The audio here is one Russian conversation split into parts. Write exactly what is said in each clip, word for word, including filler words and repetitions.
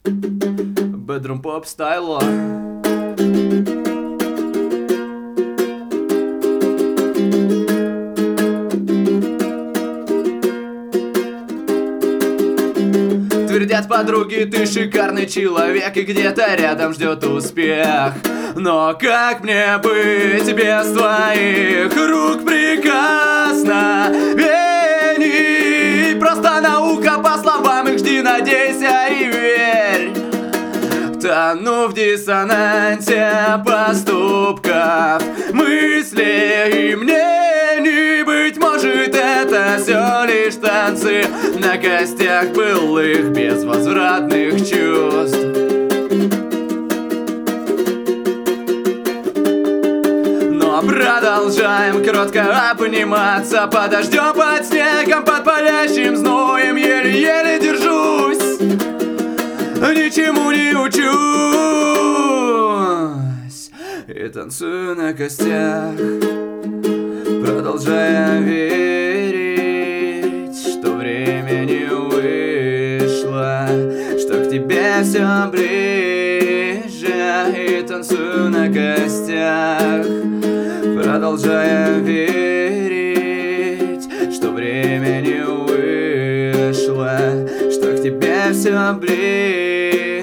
Bedroom pop стайло. Твердят подруги, ты шикарный человек, и где-то рядом ждет успех. Но как мне быть без твоих рук прикосновений? Просто наука по словам их, жди, надейся и верь. Тону в диссонансе поступков, мыслей и мнений. Быть может, это все лишь танцы на костях былых безвозвратных чувств. Но продолжаем кротко обниматься под дождем, под снегом, под палящим зноем. Еле-еле держусь, ничему не учусь и танцую на костях, продолжая верить, что время не вышло, что к тебе все ближе, и танцую на костях, продолжая верить, что время не вышло, что к тебе все ближе.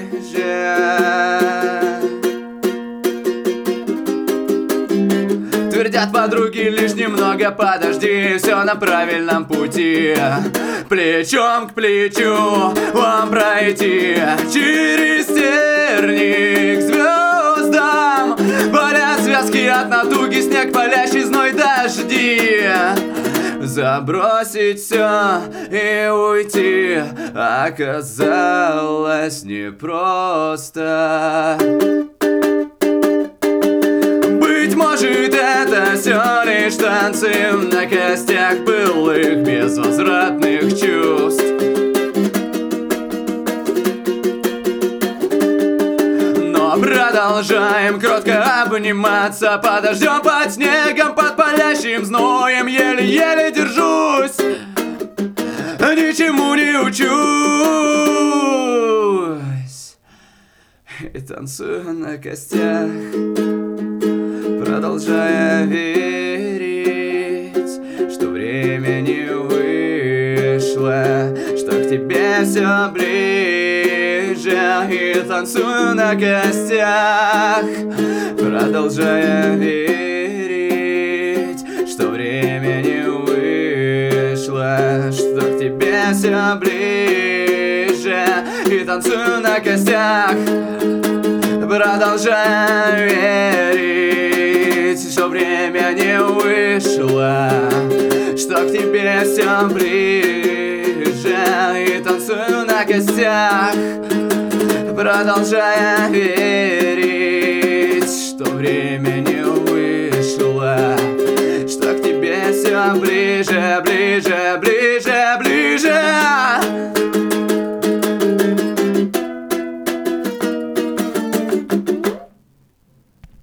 Твердят подруги, лишь немного подожди, все на правильном пути. Плечом к плечу вам пройти через тернии к звездам. Болят связки от натуги, снег палящий, зной, дожди. Забросить все и уйти оказалось непросто. Быть может, это все лишь танцы на костях былых безвозвратных чувств. Но продолжаем кротко обниматься под дождем, под снегом, под палящим зноем. Еле-еле держусь, ничему не учусь и танцую на костях, продолжая верить, что время не вышло, что к тебе все ближе, и танцую на костях, продолжая верить, что время не вышло, что к тебе все ближе, и танцую на костях, продолжая верить, что время не вышло, что к тебе все ближе, и танцую на костях, продолжая верить, что время не вышло, что к тебе все ближе, ближе, ближе.